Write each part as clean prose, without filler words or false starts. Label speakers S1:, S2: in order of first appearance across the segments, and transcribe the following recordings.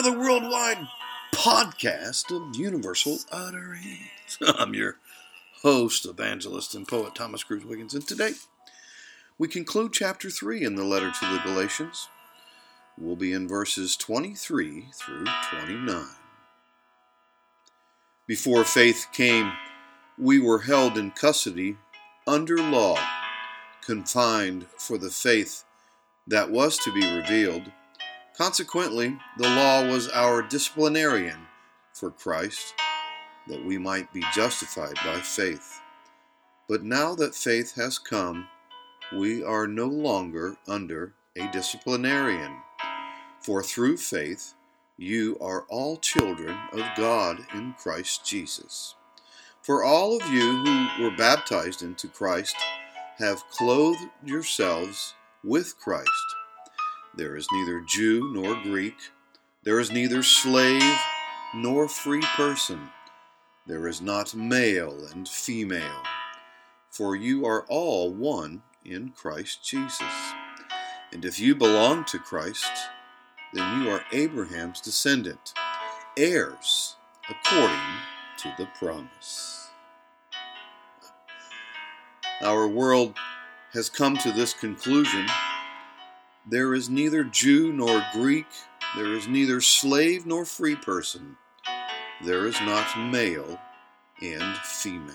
S1: another worldwide podcast of Universal Utterings. I'm your host, evangelist, and poet Thomas Cruz Wiggins, and today we conclude chapter 3 in the letter to the Galatians. We'll be in verses 23 through 29. Before faith came, we were held in custody under law, confined for the faith that was to be revealed. Consequently, the law was our disciplinarian for Christ, that we might be justified by faith. But now that faith has come, we are no longer under a disciplinarian. For through faith, you are all children of God in Christ Jesus. For all of you who were baptized into Christ have clothed yourselves with Christ. There is neither Jew nor Greek. There is neither slave nor free person. There is not male and female. For you are all one in Christ Jesus. And if you belong to Christ, then you are Abraham's descendant, heirs according to the promise. Our world has come to this conclusion. There is neither Jew nor Greek. There is neither slave nor free person. There is not male and female.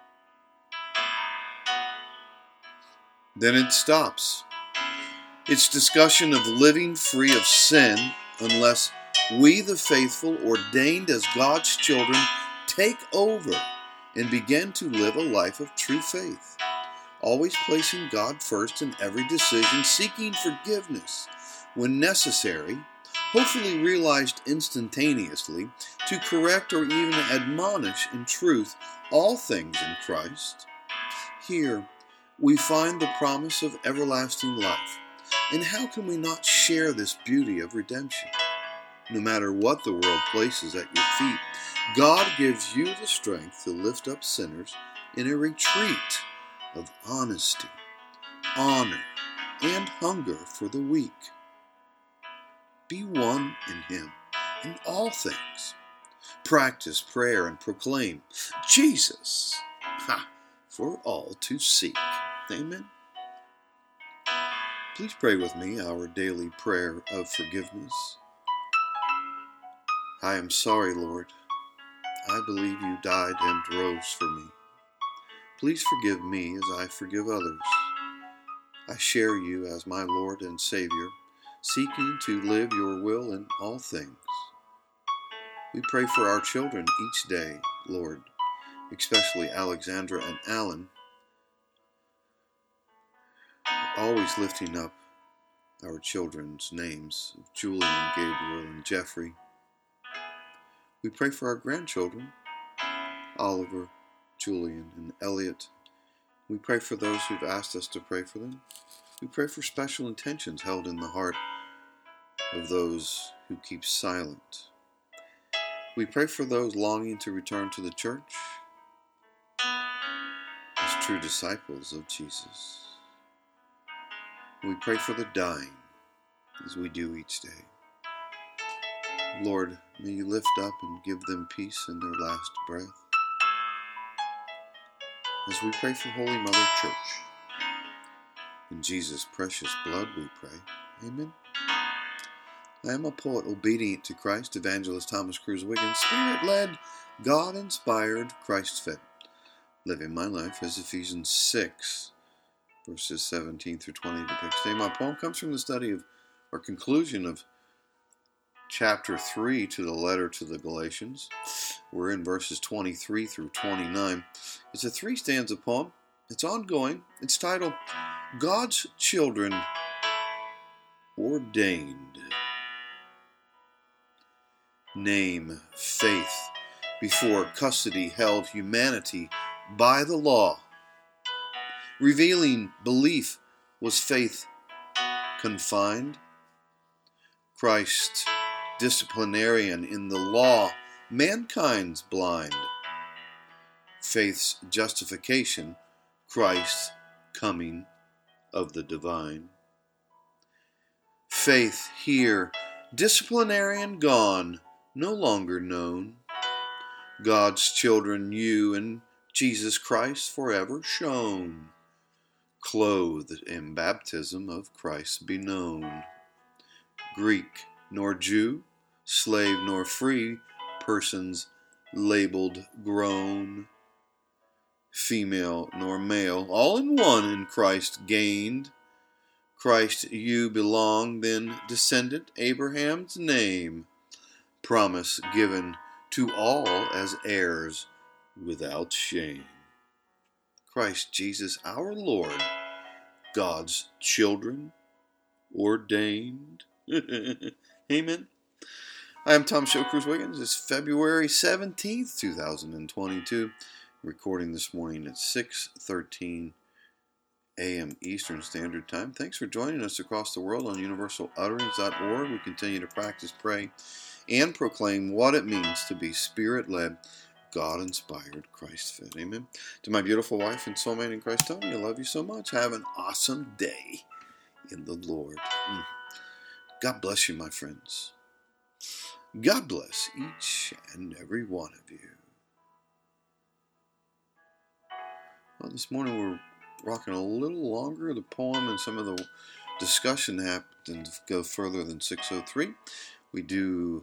S1: Then it stops. Its discussion of living free of sin unless we, the faithful, ordained as God's children, take over and begin to live a life of true faith. Always placing God first in every decision, seeking forgiveness when necessary, hopefully realized instantaneously, to correct or even admonish in truth all things in Christ. Here we find the promise of everlasting life. And how can we not share this beauty of redemption? No matter what the world places at your feet, God gives you the strength to lift up sinners in a retreat of honesty, honor, and hunger for the weak. Be one in Him in all things. Practice prayer and proclaim Jesus for all to see. Amen. Please pray with me our daily prayer of forgiveness. I am sorry, Lord. I believe you died and rose for me. Please forgive me as I forgive others. I share you as my Lord and Savior, seeking to live your will in all things. We pray for our children each day, Lord, especially Alexandra and Alan, always lifting up our children's names of Julian, Gabriel, and Jeffrey. We pray for our grandchildren, Oliver, Julian, and Elliot. We pray for those who've asked us to pray for them. We pray for special intentions held in the heart of those who keep silent. We pray for those longing to return to the church as true disciples of Jesus. We pray for the dying as we do each day. Lord, may you lift up and give them peace in their last breath. As we pray for Holy Mother Church, in Jesus' precious blood we pray. Amen. I am a poet obedient to Christ, evangelist Thomas Cruz Wiggins, Spirit-led, God-inspired, Christ-fed, living my life as Ephesians 6, verses 17 through 20 depicts. Today my poem comes from the study of, or conclusion of, chapter 3 to the letter to the Galatians. We're in verses 23 through 29. It's a 3-stanza poem. It's ongoing. It's titled, God's Children Ordained. Name, faith, before custody held humanity by the law. Revealing belief was faith confined. Christ disciplinarian in the law, mankind's blind. Faith's justification, Christ's coming of the divine. Faith here Disciplinarian gone, no longer known. God's children, you and Jesus Christ forever shown. Clothed in baptism of Christ be known. Greek nor Jew, slave nor free, persons labeled grown. Female nor male, all in one in Christ gained. Christ you belong, then descendant Abraham's name. Promise given to all as heirs without shame. Christ Jesus our Lord, God's children ordained. Amen. I am Tom Show Cruz Wiggins. It's February 17th, 2022. Recording this morning at 6:13 a.m. Eastern Standard Time. Thanks for joining us across the world on universalutterance.org. We continue to practice, pray, and proclaim what it means to be Spirit-led, God-inspired, Christ-fed. Amen. To my beautiful wife and soulmate in Christ, Tony, I love you so much. Have an awesome day in the Lord. God bless you, my friends. God bless each and every one of you. Well, this morning we're rocking a little longer. The poem and some of the discussion happened to go further than 6:03. We do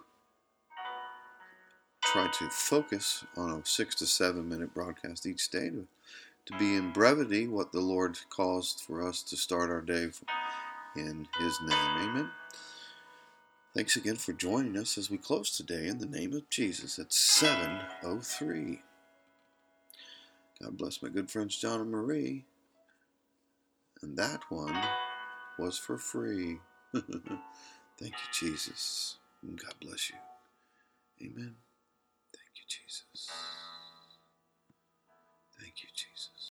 S1: try to focus on a 6 to 7 minute broadcast each day to be in brevity what the Lord caused for us to start our day in His name. Amen. Thanks again for joining us as we close today in the name of Jesus at 7:03. God bless my good friends John and Marie. And that one was for free. Thank you, Jesus. And God bless you. Amen.